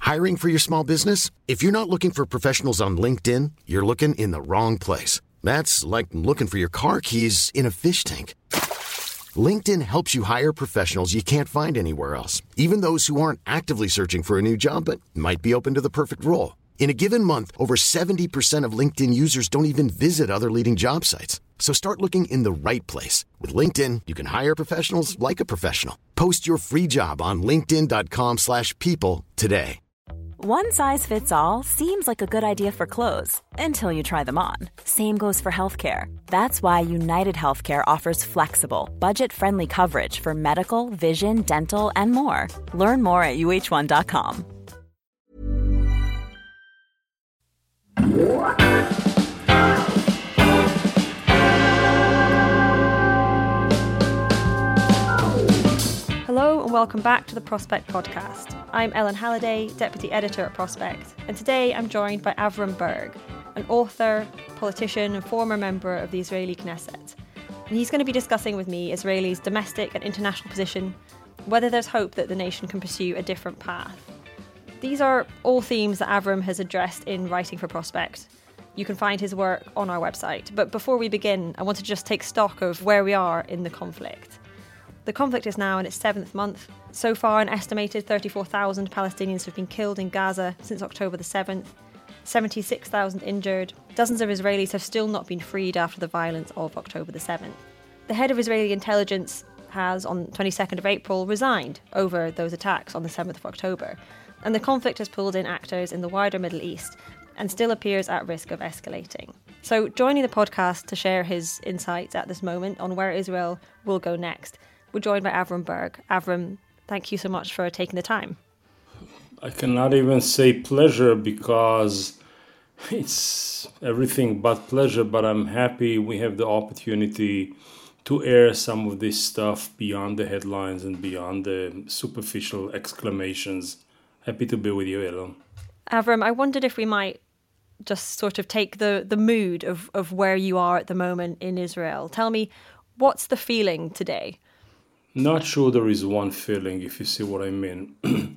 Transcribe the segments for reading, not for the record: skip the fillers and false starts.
Hiring for your small business? If you're not looking for professionals on LinkedIn, you're looking in the wrong place. That's like looking for your car keys in a fish tank. LinkedIn helps you hire professionals you can't find anywhere else, even those who aren't actively searching for a new job but might be open to the perfect role. In a given month, over 70% of LinkedIn users don't even visit other leading job sites. So start looking in the right place. With LinkedIn, you can hire professionals like a professional. Post your free job on linkedin.com/people today. One size fits all seems like a good idea for clothes until you try them on. Same goes for healthcare. That's why United Healthcare offers flexible, budget-friendly coverage for medical, vision, dental, and more. Learn more at uh1.com. Hello and welcome back to the Prospect Podcast. I'm Ellen Halliday, Deputy Editor at Prospect, and today I'm joined by Avram Berg, an author, politician and former member of the Israeli Knesset. And he's going to be discussing with me Israel's domestic and international position, whether there's hope that the nation can pursue a different path. These are all themes that Avram has addressed in writing for Prospect. You can find his work on our website. But before we begin, I want to just take stock of where we are in the conflict. The conflict is now in its seventh month. So far, an estimated 34,000 Palestinians have been killed in Gaza since October the 7th, 76,000 injured. Dozens of Israelis have still not been freed after the violence of October the 7th. The head of Israeli intelligence has, on 22nd of April, resigned over those attacks on the 7th of October. And the conflict has pulled in actors in the wider Middle East and still appears at risk of escalating. So joining the podcast to share his insights at this moment on where Israel will go next, we're joined by Avram Berg. Avram, thank you so much for taking the time. I cannot even say pleasure because it's everything but pleasure, but I'm happy we have the opportunity to air some of this stuff beyond the headlines and beyond the superficial exclamations. Happy to be with you, Ellen. Avram, I wondered if we might just sort of take the mood of where you are at the moment in Israel. Tell me, what's the feeling today? Not sure there is one feeling, if you see what I mean.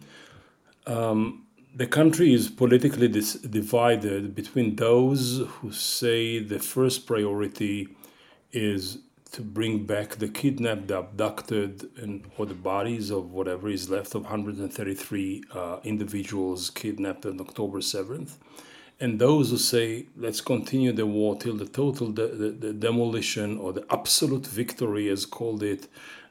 The country is politically divided between those who say the first priority is to bring back the kidnapped, the abducted, or the bodies of whatever is left of 133 individuals kidnapped on October 7th. And those who say, let's continue the war till the total the demolition or the absolute victory, as called it,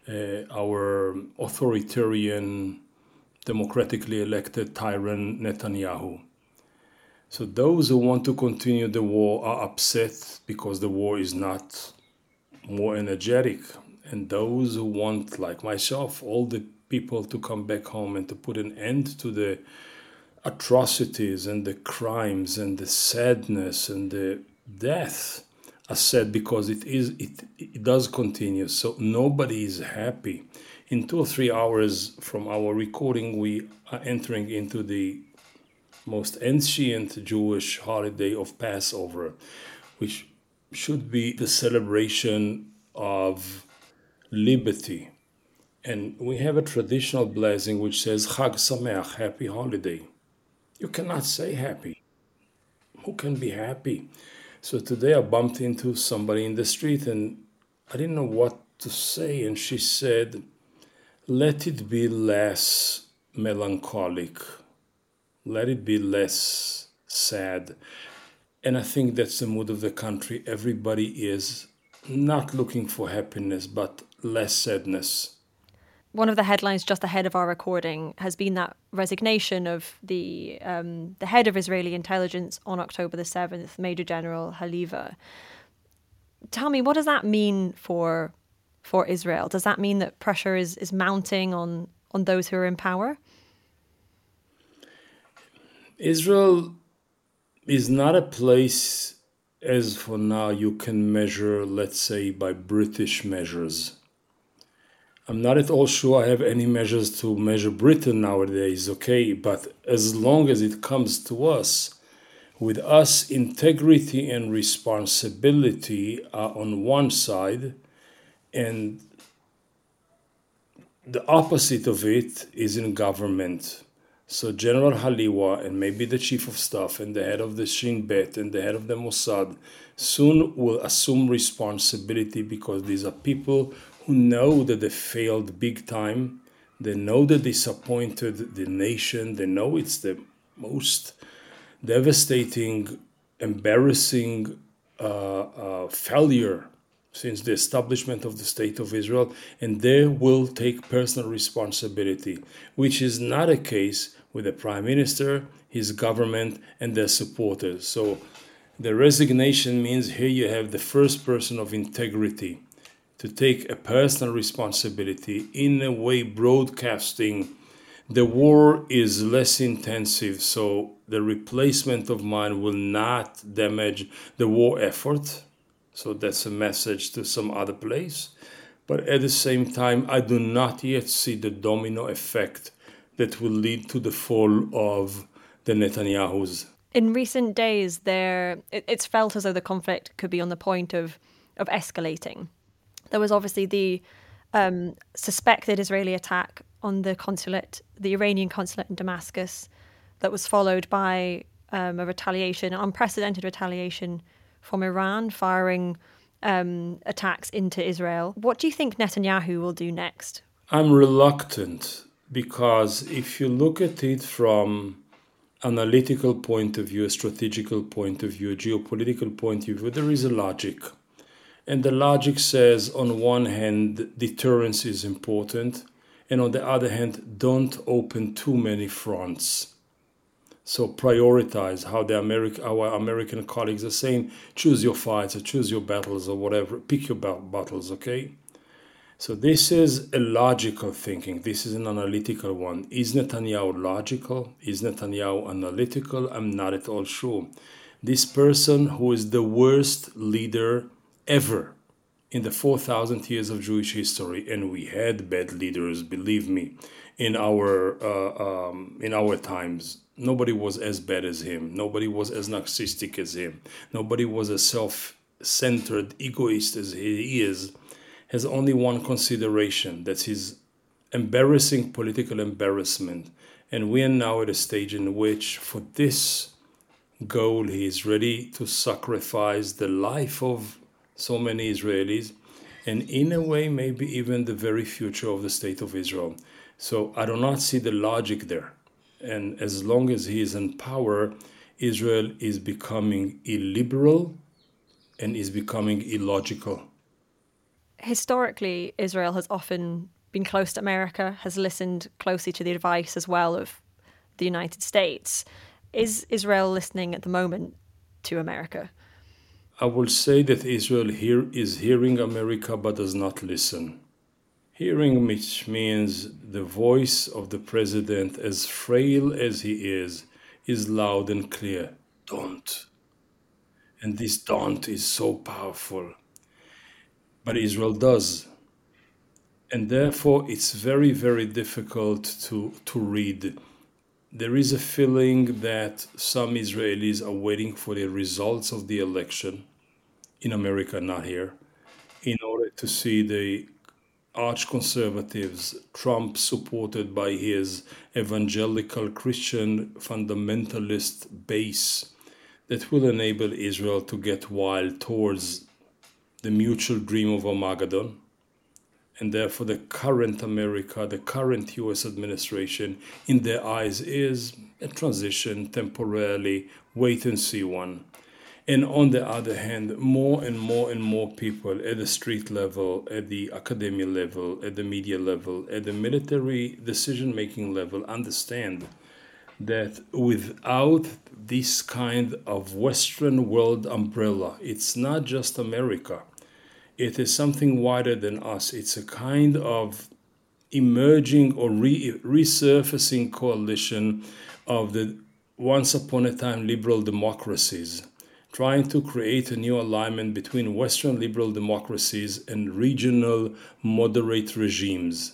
our authoritarian, democratically elected tyrant Netanyahu. So those who want to continue the war are upset because the war is not more energetic. And those who want, like myself, all the people to come back home and to put an end to the atrocities and the crimes and the sadness and the death are sad because it does continue. So nobody is happy. In 2 or 3 hours from our recording, we are entering into the most ancient Jewish holiday of Passover, which should be the celebration of liberty. And we have a traditional blessing which says Chag Sameach, happy holiday. You cannot say happy. Who can be happy? So today I bumped into somebody in the street and I didn't know what to say. And she said, let it be less melancholic. Let it be less sad. And I think that's the mood of the country. Everybody is not looking for happiness, but less sadness. One of the headlines just ahead of our recording has been that resignation of the head of Israeli intelligence on October the 7th, Major General Haliva. Tell me, what does that mean for Israel? Does that mean that pressure is mounting on those who are in power? Israel is not a place, as for now, you can measure, let's say, by British measures. I'm not at all sure I have any measures to measure Britain nowadays, okay? But as long as it comes to us, with us, integrity and responsibility are on one side, and the opposite of it is in government. So General Haliwa and maybe the chief of staff and the head of the Shin Bet and the head of the Mossad soon will assume responsibility, because these are people who know that they failed big time. They know they disappointed the nation. They know it's the most devastating, embarrassing failure since the establishment of the State of Israel, and they will take personal responsibility, which is not a case with the Prime Minister, his government, and their supporters. So the resignation means here you have the first person of integrity to take a personal responsibility, in a way broadcasting the war is less intensive, so the replacement of mine will not damage the war effort. So that's a message to some other place. But at the same time, I do not yet see the domino effect that will lead to the fall of the Netanyahus. In recent days, it's felt as though the conflict could be on the point of escalating. There was obviously the suspected Israeli attack on the Iranian consulate in Damascus, that was followed by unprecedented retaliation from Iran, firing attacks into Israel. What do you think Netanyahu will do next? I'm reluctant, because if you look at it from analytical point of view, a strategical point of view, a geopolitical point of view, there is a logic. And the logic says, on one hand, deterrence is important, and on the other hand, don't open too many fronts. So prioritize how our American colleagues are saying, choose your fights or choose your battles or whatever, pick your battles, okay? So this is a logical thinking. This is an analytical one. Is Netanyahu logical? Is Netanyahu analytical? I'm not at all sure. This person, who is the worst leader ever in the 4,000 years of Jewish history, and we had bad leaders, believe me, in our times. Nobody was as bad as him. Nobody was as narcissistic as him. Nobody was as self-centered egoist as he is. Has only one consideration, that's his embarrassing political embarrassment. And we are now at a stage in which, for this goal, he is ready to sacrifice the life of so many Israelis, and in a way, maybe even the very future of the State of Israel. So I do not see the logic there. And as long as he is in power, Israel is becoming illiberal and is becoming illogical. Historically, Israel has often been close to America, has listened closely to the advice as well of the United States. Is Israel listening at the moment to America? I will say that Israel is hearing America but does not listen. Hearing, which means the voice of the president, as frail as he is loud and clear. Don't. And this don't is so powerful. But Israel does. And therefore, it's very, very difficult to read. There is a feeling that some Israelis are waiting for the results of the election, in America, not here, in order to see the arch-conservatives, Trump supported by his evangelical Christian fundamentalist base, that will enable Israel to get wild towards the mutual dream of Armageddon. And therefore the current America, the current US administration, in their eyes is a transition, temporarily, wait and see one. And on the other hand, more and more and more people at the street level, at the academia level, at the media level, at the military decision-making level understand that without this kind of Western world umbrella, it's not just America. It is something wider than us. It's a kind of emerging or resurfacing coalition of the once upon a time liberal democracies, trying to create a new alignment between Western liberal democracies and regional moderate regimes.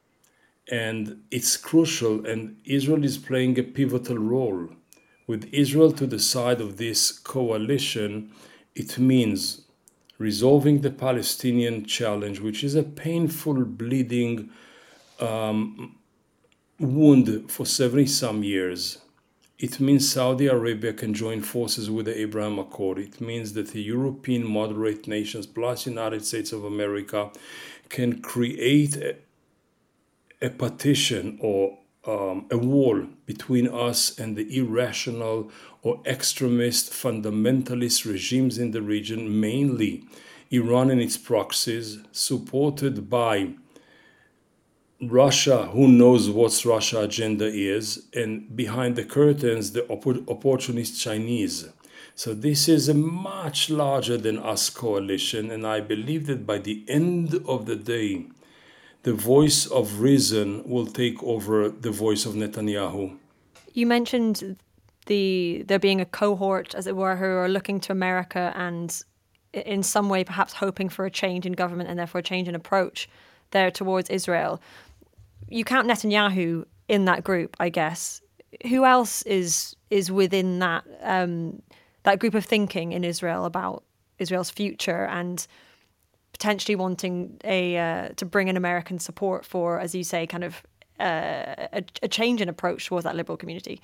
And it's crucial, and Israel is playing a pivotal role. With Israel to the side of this coalition, it means resolving the Palestinian challenge, which is a painful, bleeding wound for 70-some years. It means Saudi Arabia can join forces with the Abraham Accord. It means that the European moderate nations plus United States of America can create a partition or a wall between us and the irrational or extremist fundamentalist regimes in the region, mainly Iran and its proxies, supported by Russia, who knows what Russia's agenda is, and behind the curtains, the opportunist Chinese. So this is a much larger than us coalition, and I believe that by the end of the day, the voice of reason will take over the voice of Netanyahu. You mentioned there being a cohort, as it were, who are looking to America and in some way perhaps hoping for a change in government and therefore a change in approach there towards Israel. You count Netanyahu in that group, I guess. Who else is within that that group of thinking in Israel about Israel's future and potentially wanting to bring in American support for, as you say, kind of a change in approach towards that liberal community?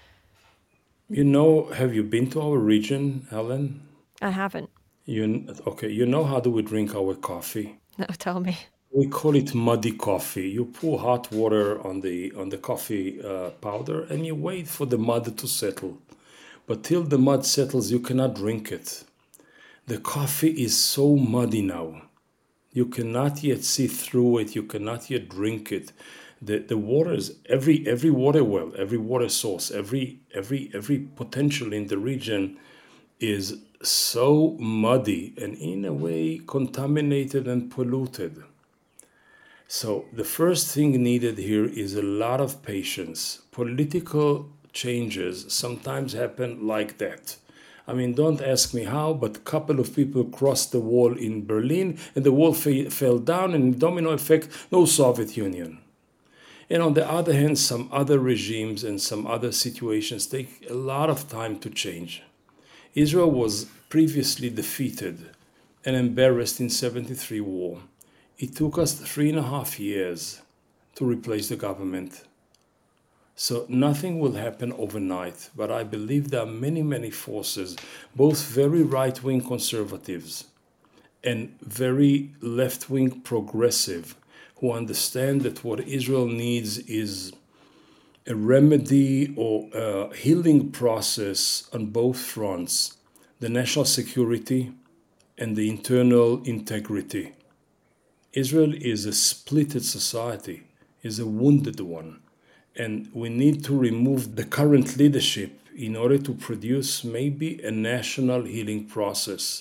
Have you been to our region, Helen? I haven't. How do we drink our coffee? No, tell me. We call it muddy coffee. You pour hot water on the coffee powder and you wait for the mud to settle. But till the mud settles, you cannot drink it. The coffee is so muddy now. You cannot yet see through it. You cannot yet drink it. The water is every water well, every water source, every potential in the region is so muddy and in a way contaminated and polluted. So the first thing needed here is a lot of patience. Political changes sometimes happen like that. I mean, don't ask me how, but a couple of people crossed the wall in Berlin and the wall fell down, and in domino effect, no Soviet Union. And on the other hand, some other regimes and some other situations take a lot of time to change. Israel was previously defeated and embarrassed in 1973 war. It took us 3.5 years to replace the government. So nothing will happen overnight, but I believe there are many forces, both very right-wing conservatives and very left-wing progressive, who understand that what Israel needs is a remedy or a healing process on both fronts, the national security and the internal integrity. Israel is a splitted society, is a wounded one, and we need to remove the current leadership in order to produce maybe a national healing process.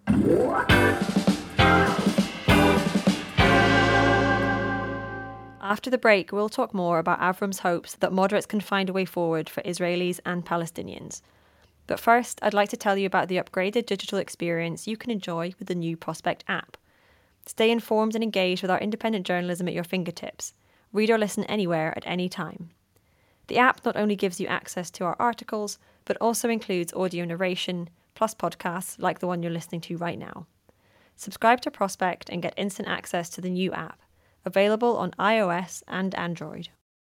After the break, we'll talk more about Avram's hopes that moderates can find a way forward for Israelis and Palestinians. But first, I'd like to tell you about the upgraded digital experience you can enjoy with the new Prospect app. Stay informed and engaged with our independent journalism at your fingertips. Read or listen anywhere at any time. The app not only gives you access to our articles, but also includes audio narration, plus podcasts like the one you're listening to right now. Subscribe to Prospect and get instant access to the new app, available on iOS and Android.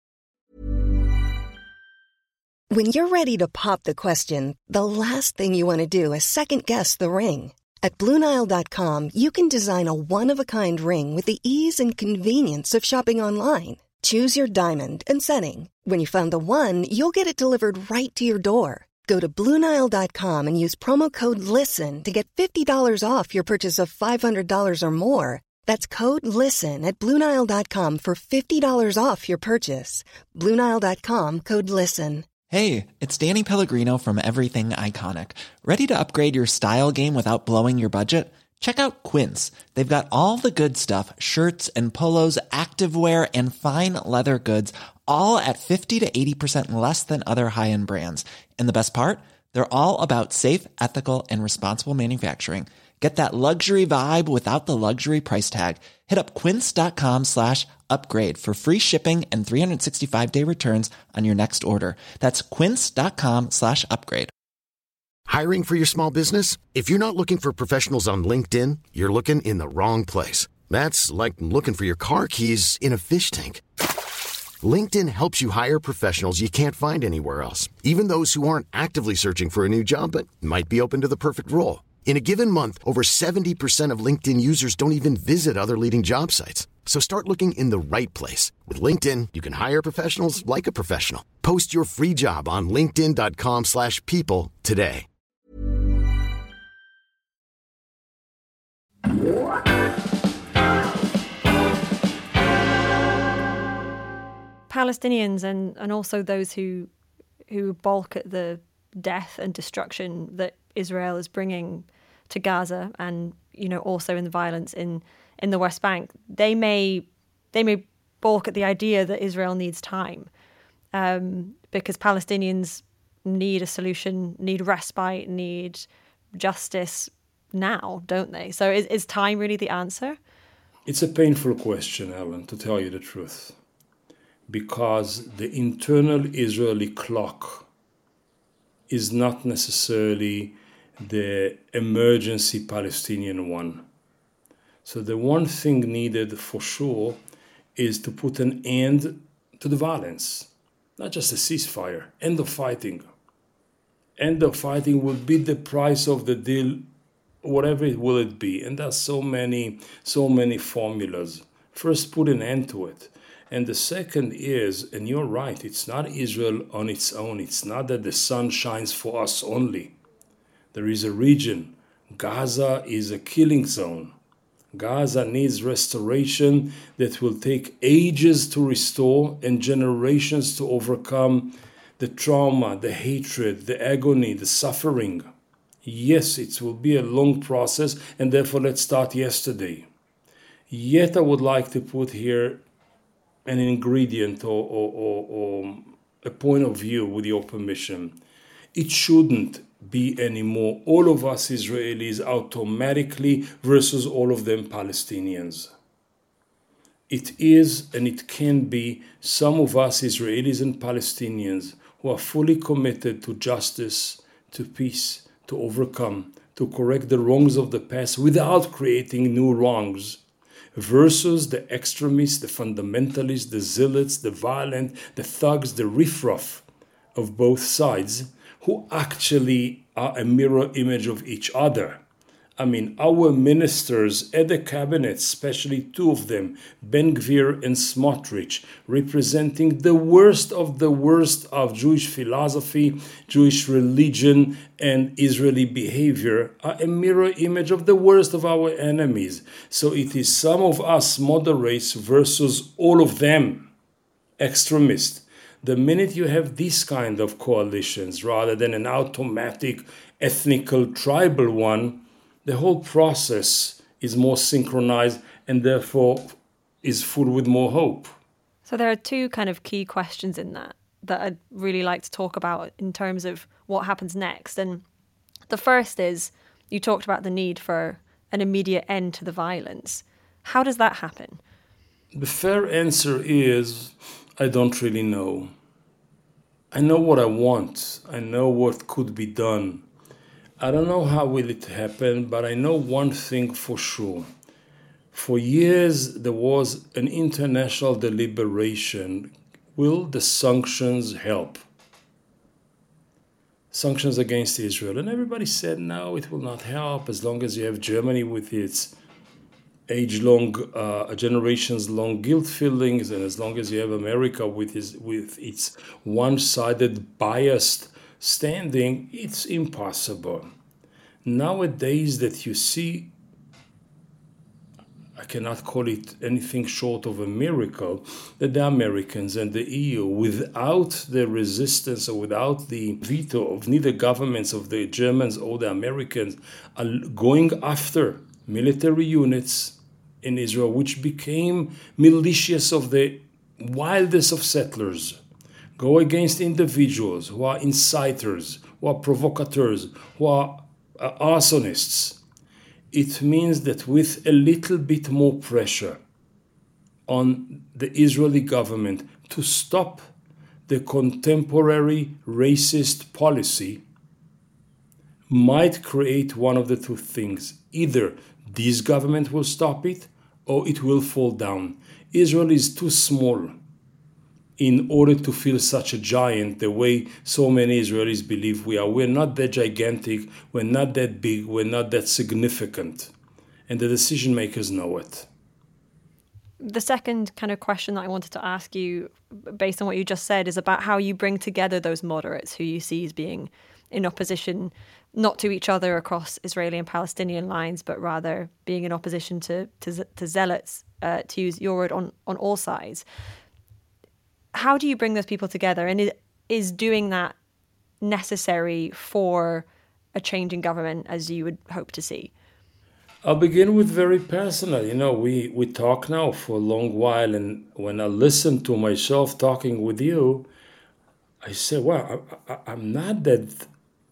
When you're ready to pop the question, the last thing you want to do is second-guess the ring. At BlueNile.com, you can design a one-of-a-kind ring with the ease and convenience of shopping online. Choose your diamond and setting. When you find the one, you'll get it delivered right to your door. Go to BlueNile.com and use promo code LISTEN to get $50 off your purchase of $500 or more. That's code LISTEN at BlueNile.com for $50 off your purchase. BlueNile.com, code LISTEN. Hey, it's Danny Pellegrino from Everything Iconic. Ready to upgrade your style game without blowing your budget? Check out Quince. They've got all the good stuff, shirts and polos, activewear, and fine leather goods, all at 50 to 80% less than other high-end brands. And the best part? They're all about safe, ethical, and responsible manufacturing. Get that luxury vibe without the luxury price tag. Hit up quince.com/upgrade for free shipping and 365-day returns on your next order. That's quince.com/upgrade. Hiring for your small business? If you're not looking for professionals on LinkedIn, you're looking in the wrong place. That's like looking for your car keys in a fish tank. LinkedIn helps you hire professionals you can't find anywhere else, even those who aren't actively searching for a new job but might be open to the perfect role. In a given month, over 70% of LinkedIn users don't even visit other leading job sites. So start looking in the right place. With LinkedIn, you can hire professionals like a professional. Post your free job on linkedin.com/people today. Palestinians and also those who balk at the death and destruction that Israel is bringing to Gaza, and also in the violence in the West Bank, they may balk at the idea that Israel needs time, because Palestinians need a solution, need respite, need justice now, don't they? So is time really the answer? It's a painful question, Ellen, to tell you the truth, because the internal Israeli clock is not necessarily the emergency Palestinian one. So the one thing needed for sure is to put an end to the violence, not just a ceasefire, end of fighting. End of fighting will be the price of the deal, whatever it will it be. And there's so many formulas. First, put an end to it. And the second is, and you're right, it's not Israel on its own. It's not that the sun shines for us only. There is a region. Gaza is a killing zone. Gaza needs restoration that will take ages to restore and generations to overcome the trauma, the hatred, the agony, the suffering. Yes, it will be a long process, and therefore let's start yesterday. Yet I would like to put here an ingredient or a point of view with your permission. It shouldn't be anymore all of us Israelis automatically versus all of them Palestinians. It is and it can be some of us Israelis and Palestinians who are fully committed to justice, to peace, to overcome, to correct the wrongs of the past without creating new wrongs, versus the extremists, the fundamentalists, the zealots, the violent, the thugs, the riffraff of both sides, who actually are a mirror image of each other. I mean, our ministers at the cabinet, especially two of them, Ben-Gvir and Smotrich, representing the worst of Jewish philosophy, Jewish religion, and Israeli behavior, are a mirror image of the worst of our enemies. So it is some of us moderates versus all of them extremists. The minute you have these kind of coalitions rather than an automatic ethnical tribal one, the whole process is more synchronized and therefore is full with more hope. So there are two kind of key questions in that I'd really like to talk about in terms of what happens next. And the first is, you talked about the need for an immediate end to the violence. How does that happen? The fair answer is, I don't really know. I know what I want. I know what could be done. I don't know how will it happen, but I know one thing for sure. For years, there was an international deliberation. Will the sanctions help? Sanctions against Israel. And everybody said, no, it will not help as long as you have Germany with its age-long, generations-long guilt feelings, and as long as you have America with its one-sided, biased standing, it's impossible. Nowadays that you see, I cannot call it anything short of a miracle, that the Americans and the EU, without the resistance or without the veto of neither governments of the Germans or the Americans, are going after military units in Israel, which became militias of the wildest of settlers, go against individuals who are inciters, who are provocateurs, who are arsonists. It means that with a little bit more pressure on the Israeli government to stop the contemporary racist policy, might create one of the two things. Either this government will stop it, or it will fall down. Israel is too small in order to feel such a giant the way so many Israelis believe we are. We're not that gigantic, we're not that big, we're not that significant. And the decision makers know it. The second kind of question that I wanted to ask you, based on what you just said, is about how you bring together those moderates who you see as being in opposition, not to each other across Israeli and Palestinian lines, but rather being in opposition to zealots, to use your word, on all sides. How do you bring those people together? And is doing that necessary for a change in government as you would hope to see? I'll begin with very personal. We talk now for a long while, and when I listen to myself talking with you, I say, well, I'm not that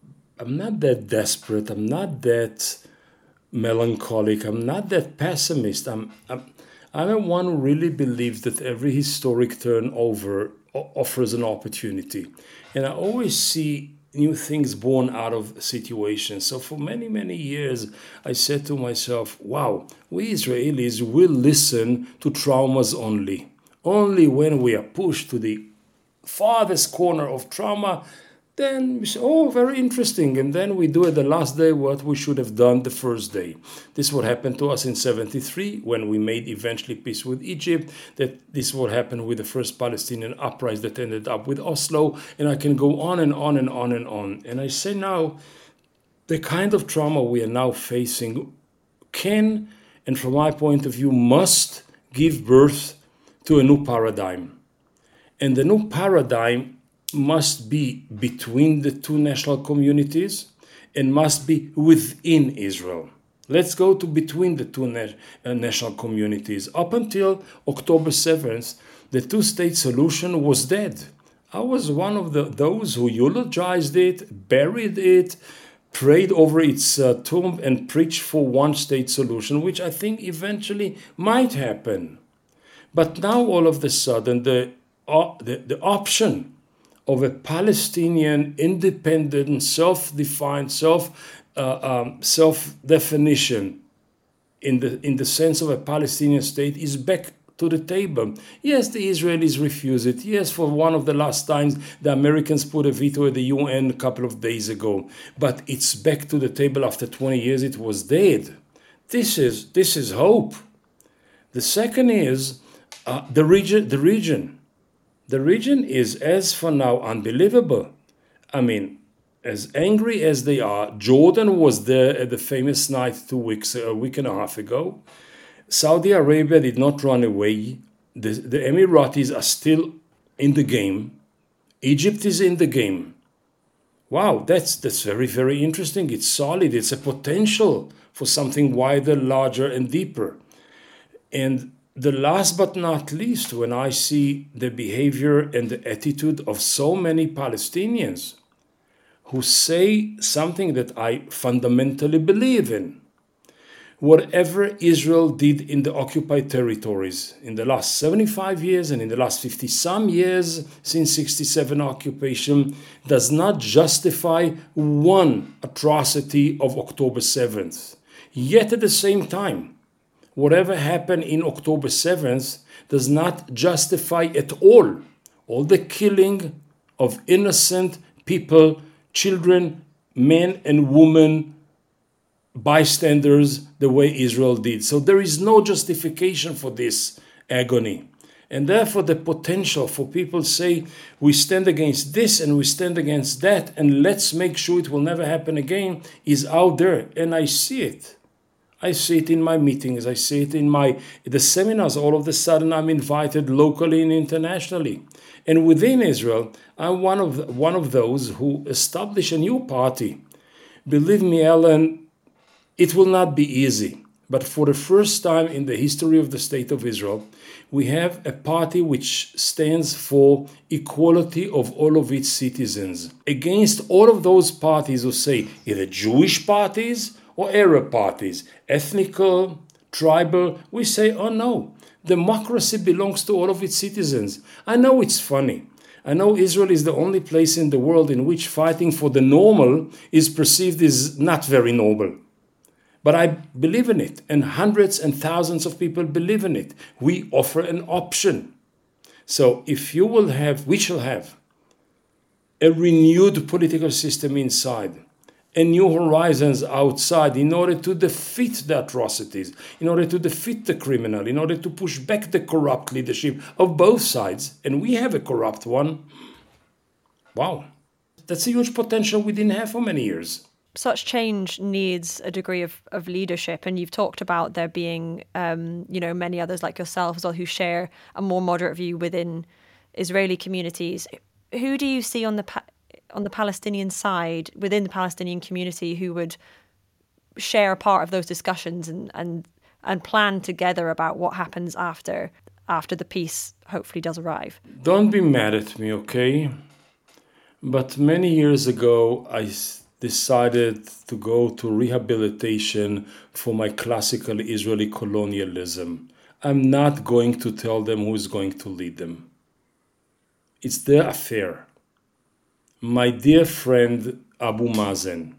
desperate. I'm not that melancholic. I'm not that pessimist. I'm one who really believes that every historic turnover offers an opportunity. And I always see new things born out of situations. So for many, many years, I said to myself, wow, we Israelis will listen to traumas only. Only when we are pushed to the farthest corner of trauma, then we say, oh, very interesting. And then we do at the last day what we should have done the first day. This is what happened to us in 1973 when we made eventually peace with Egypt. That this is what happened with the first Palestinian uprising that ended up with Oslo. And I can go on and on and on and on. And I say now, the kind of trauma we are now facing can, and from my point of view, must give birth to a new paradigm. And the new paradigm must be between the two national communities and must be within Israel. Let's go to between the two national communities. Up until October 7th, the two-state solution was dead. I was one of those who eulogized it, buried it, prayed over its tomb, and preached for one-state solution, which I think eventually might happen. But now all of a sudden, the option of a Palestinian independent, self-defined, self-definition in the sense of a Palestinian state is back to the table. Yes, the Israelis refuse it. Yes, for one of the last times, the Americans put a veto at the UN a couple of days ago. But it's back to the table after 20 years. It was dead. This is hope. The second is the region. The region is, as for now, unbelievable. I mean, as angry as they are, Jordan was there at the famous night a week and a half ago. Saudi Arabia did not run away. The Emiratis are still in the game. Egypt is in the game. Wow, that's very, very interesting. It's solid. It's a potential for something wider, larger, and deeper. And the last but not least, when I see the behavior and the attitude of so many Palestinians who say something that I fundamentally believe in, whatever Israel did in the occupied territories in the last 75 years and in the last 50-some years since 67 occupation does not justify one atrocity of October 7th. Yet at the same time, whatever happened in October 7th does not justify at all the killing of innocent people, children, men and women, bystanders, the way Israel did. So there is no justification for this agony. And therefore the potential for people to say, we stand against this and we stand against that and let's make sure it will never happen again is out there. And I see it. I see it in my meetings. I see it in the seminars. All of a sudden, I'm invited locally and internationally. And within Israel, I'm one of those who establish a new party. Believe me, Ellen, it will not be easy. But for the first time in the history of the State of Israel, we have a party which stands for equality of all of its citizens. Against all of those parties who say either Jewish parties or Arab parties, ethnical, tribal, we say, oh no, democracy belongs to all of its citizens. I know it's funny. I know Israel is the only place in the world in which fighting for the normal is perceived as not very noble. But I believe in it, and hundreds and thousands of people believe in it. We offer an option. So if you will have, we shall have a renewed political system inside and new horizons outside in order to defeat the atrocities, in order to defeat the criminal, in order to push back the corrupt leadership of both sides, and we have a corrupt one, wow, that's a huge potential we didn't have for many years. Such change needs a degree of leadership, and you've talked about there being, many others like yourself as well who share a more moderate view within Israeli communities. Who do you see on the Palestinian side, within the Palestinian community, who would share a part of those discussions and plan together about what happens after the peace hopefully does arrive? Don't be mad at me, okay? But many years ago, I decided to go to rehabilitation for my classical Israeli colonialism. I'm not going to tell them who is going to lead them. It's their affair. My dear friend Abu Mazen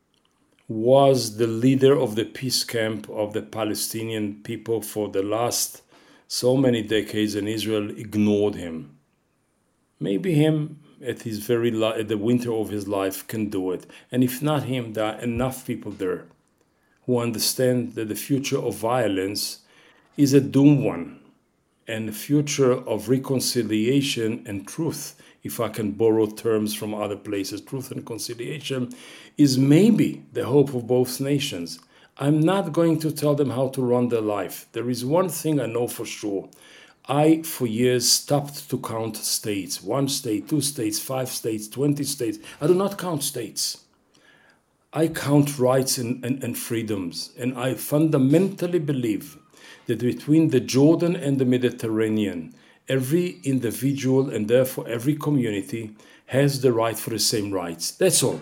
was the leader of the peace camp of the Palestinian people for the last so many decades, and Israel ignored him. Maybe him at the winter of his life can do it. And if not him, there are enough people there who understand that the future of violence is a doomed one, and the future of reconciliation and truth, if I can borrow terms from other places, truth and conciliation, is maybe the hope of both nations. I'm not going to tell them how to run their life. There is one thing I know for sure. I, for years, stopped to count states. 1 state, 2 states, 5 states, 20 states. I do not count states. I count rights and freedoms. And I fundamentally believe that between the Jordan and the Mediterranean, every individual and therefore every community has the right for the same rights. That's all.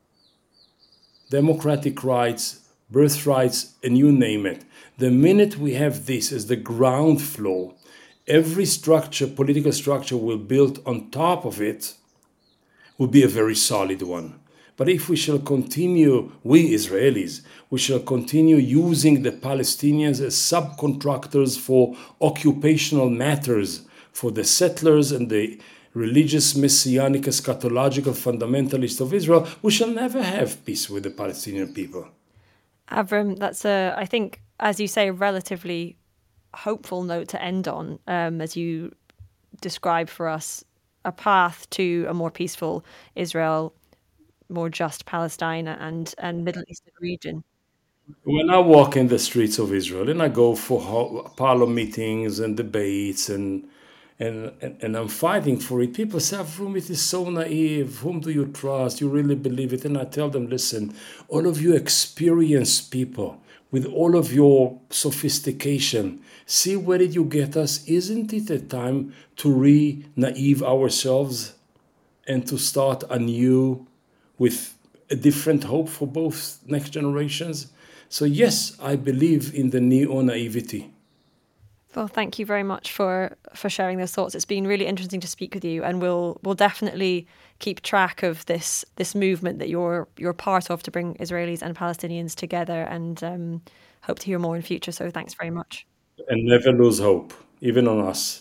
Democratic rights, birthrights, and you name it. The minute we have this as the ground floor, every structure, political structure will build on top of it will be a very solid one. But if we shall continue, we Israelis, we shall continue using the Palestinians as subcontractors for occupational matters, for the settlers and the religious, messianic, eschatological fundamentalists of Israel, we shall never have peace with the Palestinian people. Avram, that's I think, as you say, a relatively hopeful note to end on, as you describe for us a path to a more peaceful Israel, more just Palestine and Middle Eastern region. When I walk in the streets of Israel and I go for parlor meetings and debates and I'm fighting for it, people say, Avram, it is so naive. Whom do you trust? You really believe it? And I tell them, listen, all of you experienced people, with all of your sophistication, see where did you get us? Isn't it a time to re-naive ourselves and to start anew with a different hope for both next generations? So yes, I believe in the neo-naivety. Well, thank you very much for sharing those thoughts. It's been really interesting to speak with you, and we'll definitely keep track of this movement that you're part of to bring Israelis and Palestinians together, and hope to hear more in future. So thanks very much. And never lose hope, even on us.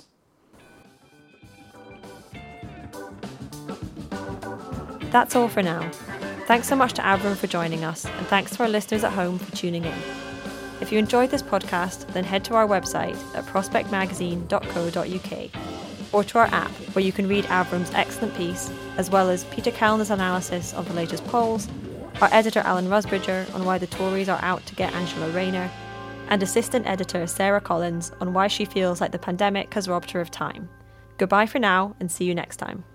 That's all for now. Thanks so much to Avram for joining us, and thanks to our listeners at home for tuning in. If you enjoyed this podcast, then head to our website at prospectmagazine.co.uk or to our app, where you can read Avram's excellent piece, as well as Peter Kellner's analysis of the latest polls, our editor Alan Rusbridger on why the Tories are out to get Angela Rayner, and assistant editor Sarah Collins on why she feels like the pandemic has robbed her of time. Goodbye for now, and see you next time.